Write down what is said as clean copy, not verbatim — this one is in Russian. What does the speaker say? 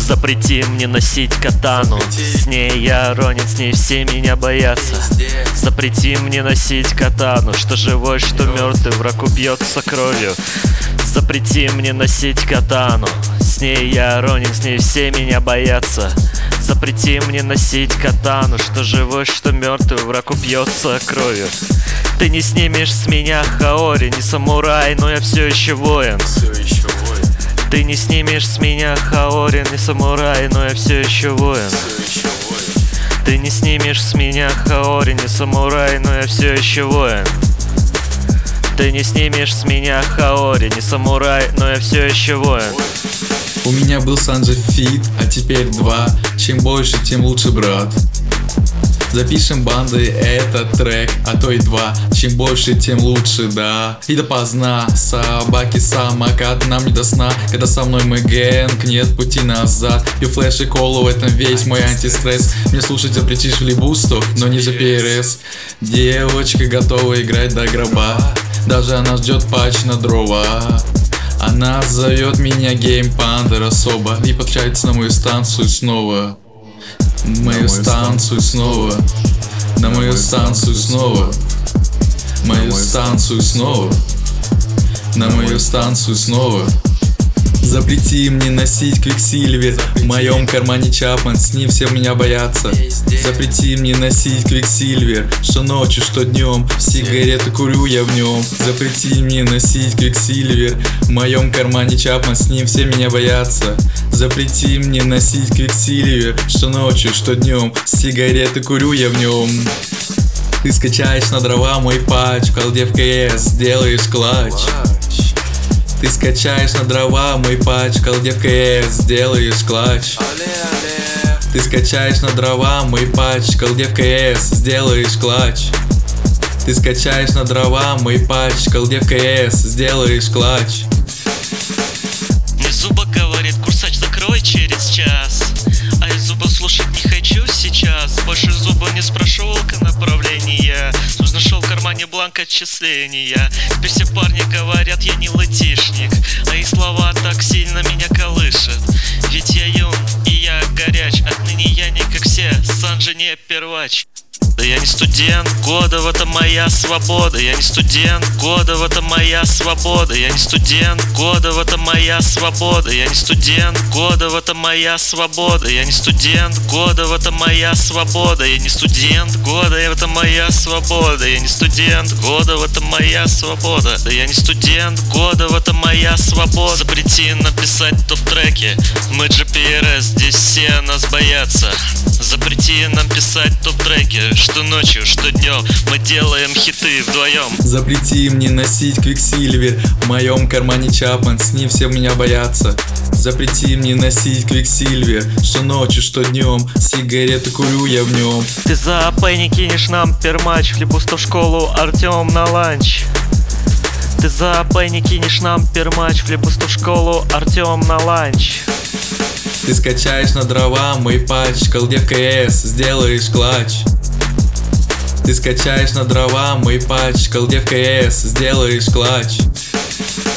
Запрети мне носить катану, с ней я ронин, с ней все меня боятся. Запрети мне носить катану, что живой, что мертвый, враг убьется кровью. Запрети мне носить катану, с ней я ронин, с ней все меня боятся. Запрети мне носить катану, что живой, что мертвый, враг убьется кровью. Ты не снимешь с меня хаори, не самурай, но я все еще воин. Ты не снимешь с меня хаори, не самурай, но я все еще воин. Ты не снимешь с меня хаори, не самурай, но я все еще воин. Ты не снимешь с меня хаори, не самурай, но я все еще воин. У меня был Санджи фит, а теперь 2. Чем больше, тем лучше, брат. Запишем бандой этот трек, а то и 2. Чем больше, тем лучше, да. И допоздна, собаки, самокат, нам не до сна. Когда со мной мой гэнг, нет пути назад. И флэш и колу, в этом весь мой антистресс. Мне слушать запретишь в либусту, но не за ПРС. Девочка готова играть до гроба, даже она ждет патч на дрова. Она зовет меня геймпандер особо и подключается на мою станцию снова. Мою станцию снова. На мою станцию снова. Мою станцию снова. На мою станцию снова. Запрети мне носить квиксильвер, в моем кармане Чапман, с ним все меня боятся. Запрети мне носить квиксильвер, что ночью, что днем, сигареты курю я в нем. Запрети мне носить квиксильвер, в моем кармане Чапман, с ним все меня боятся. Запрети мне носить квиксильвер, что ночью, что днем, сигареты курю я в нем. Ты скачаешь на дрова мой патч, в колде в КС сделаешь клатч. Ты скачаешь на дрова мой патч, в колде в КС сделаешь клатч. Ты скачаешь на дрова мой патч, в колде в КС сделаешь клатч. Ты скачаешь на дрова мой патч, в колде в КС сделаешь клатч. Мне Зуба говорит, курсач, закрой через час. А я Зуба слушать не хочу сейчас. Больше Зуба не спрашивал направления. Нашел в кармане бланк отчисления. Теперь все парни говорят, я не латишник, а их слова так сильно меня колышет. Ведь я юн и я горяч, отныне я не как все, Санджи не первач. Да я не студент года, в этом моя свобода. Я не студент года, в этом моя свобода. Я не студент года, в этом моя свобода. Я не студент года, в этом моя свобода. Я не студент года, в этом моя свобода. Я не студент года, в этом моя свобода. Я не студент года, в этом моя свобода. Да я не студент года, в этом моя свобода. Запрети написать топ-треки, мы GPRS, здесь все нас боятся. Запрети нам писать топ-треки, что ночью, что днем, мы делаем хиты вдвоем. Запрети мне носить квиксильвер, в моем кармане Чапман, с ним все меня боятся. Запрети мне носить квиксильвер, что ночью, что днем, сигареты курю я в нем. Ты за АП не кинешь нам пермач, в липусту в школу Артем на ланч. Ты за АП не кинешь нам пермач, в липусту в школу Артем на ланч. Ты скачаешь на дрова мой патч, в колде в КС сделаешь клатч. Ты скачаешь на дрова мой патч, в колде в КС сделаешь клатч.